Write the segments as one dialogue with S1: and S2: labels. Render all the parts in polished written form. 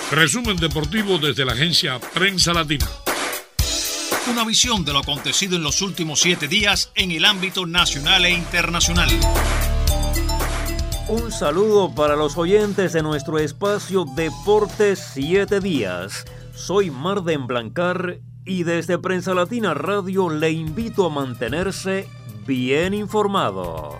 S1: Resumen deportivo desde la agencia Prensa Latina.
S2: Una visión de lo acontecido en los últimos 7 días en el ámbito nacional e internacional.
S3: Un saludo para los oyentes de nuestro espacio Deportes 7 días. Soy Marden Blancar y desde Prensa Latina Radio le invito a mantenerse bien informado.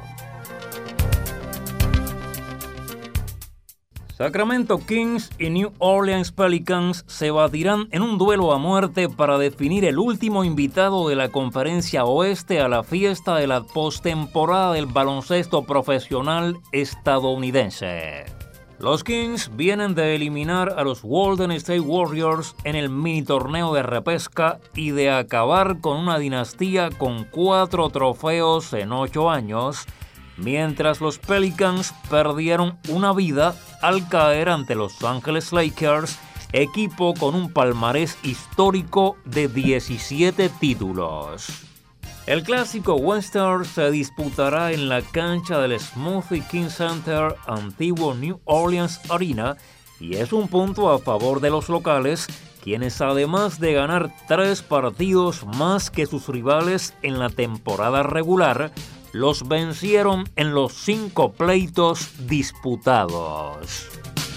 S3: Sacramento Kings y New Orleans Pelicans se batirán en un duelo a muerte para definir el último invitado de la Conferencia Oeste a la fiesta de la postemporada del baloncesto profesional estadounidense. Los Kings vienen de eliminar a los Golden State Warriors en el mini torneo de repesca y de acabar con una dinastía con 4 trofeos en 8 años, mientras los Pelicans perdieron una vida al caer ante Los Ángeles Lakers, equipo con un palmarés histórico de 17 títulos. El clásico Western se disputará en la cancha del Smoothie King Center, antiguo New Orleans Arena, y es un punto a favor de los locales, quienes además de ganar 3 partidos más que sus rivales en la temporada regular, los vencieron en los 5 pleitos disputados.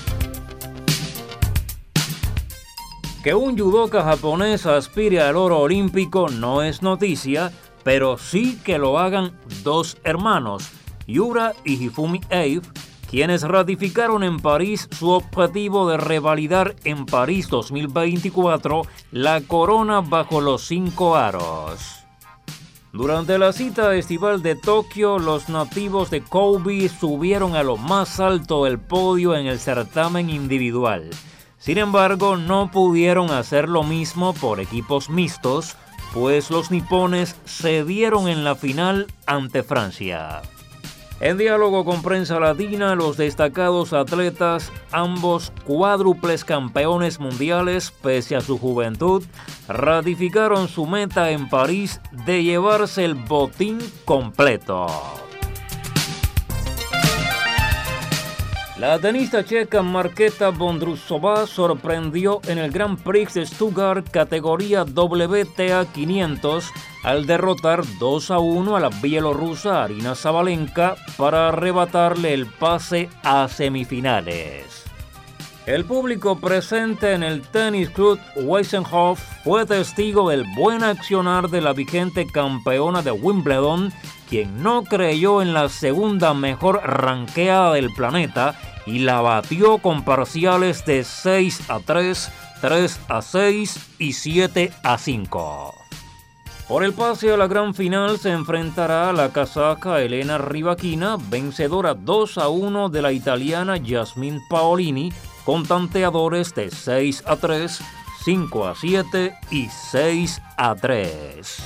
S3: Que un judoka japonés aspire al oro olímpico no es noticia, pero sí que lo hagan 2 hermanos, Yura y Hifumi Abe, quienes ratificaron en París su objetivo de revalidar en París 2024 la corona bajo los 5 aros. Durante la cita estival de Tokio, los nativos de Kobe subieron a lo más alto del podio en el certamen individual. Sin embargo, no pudieron hacer lo mismo por equipos mixtos, pues los nipones cedieron en la final ante Francia. En diálogo con Prensa Latina, los destacados atletas, ambos cuádruples campeones mundiales pese a su juventud, ratificaron su meta en París de llevarse el botín completo. La tenista checa Markéta Vondrousová sorprendió en el Grand Prix de Stuttgart categoría WTA 500 al derrotar 2-1 a la bielorrusa Aryna Sabalenka para arrebatarle el pase a semifinales. El público presente en el Tennis Club Wiesenhof fue testigo del buen accionar de la vigente campeona de Wimbledon, quien no creyó en la segunda mejor ranqueada del planeta y la batió con parciales de 6-3, 3-6 y 7-5. Por el pase a la gran final se enfrentará a la kazaja Elena Rybakina, vencedora 2-1 de la italiana Yasmin Paolini, con tanteadores de 6-3, 5-7 y 6-3.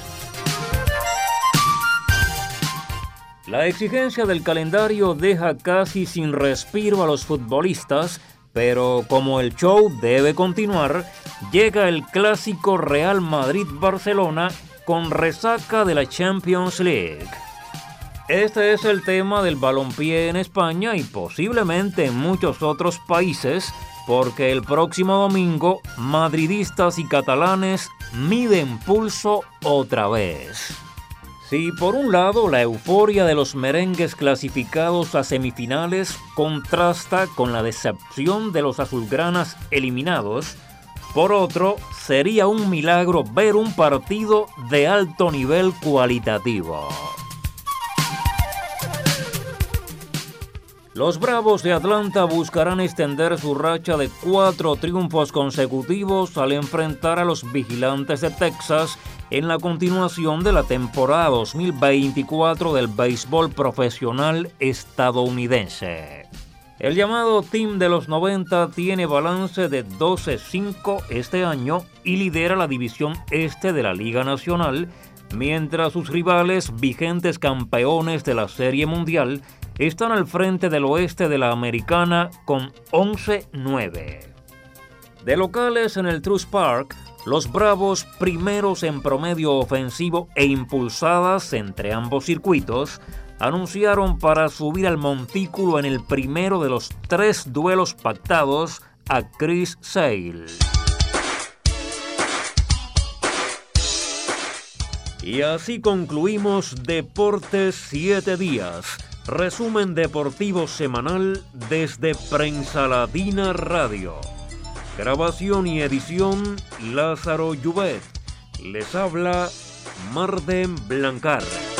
S3: La exigencia del calendario deja casi sin respiro a los futbolistas, pero como el show debe continuar, llega el clásico Real Madrid-Barcelona con resaca de la Champions League. Este es el tema del balompié en España y posiblemente en muchos otros países, porque el próximo domingo madridistas y catalanes miden pulso otra vez. Si por un lado la euforia de los merengues clasificados a semifinales contrasta con la decepción de los azulgranas eliminados, por otro sería un milagro ver un partido de alto nivel cualitativo. Los Bravos de Atlanta buscarán extender su racha de 4 triunfos consecutivos al enfrentar a los Vigilantes de Texas en la continuación de la temporada 2024 del béisbol profesional estadounidense. El llamado Team de los 90 tiene balance de 12-5 este año y lidera la división este de la Liga Nacional, mientras sus rivales, vigentes campeones de la Serie Mundial, están al frente del oeste de la Americana con 11-9. De locales en el Truist Park, los Bravos, primeros en promedio ofensivo e impulsadas entre ambos circuitos, anunciaron para subir al montículo en el primero de los 3 duelos pactados a Chris Sale. Y así concluimos Deportes 7 días, resumen deportivo semanal desde Prensa Latina Radio. Grabación y edición Lázaro Llubet. Les habla Marden Blancar.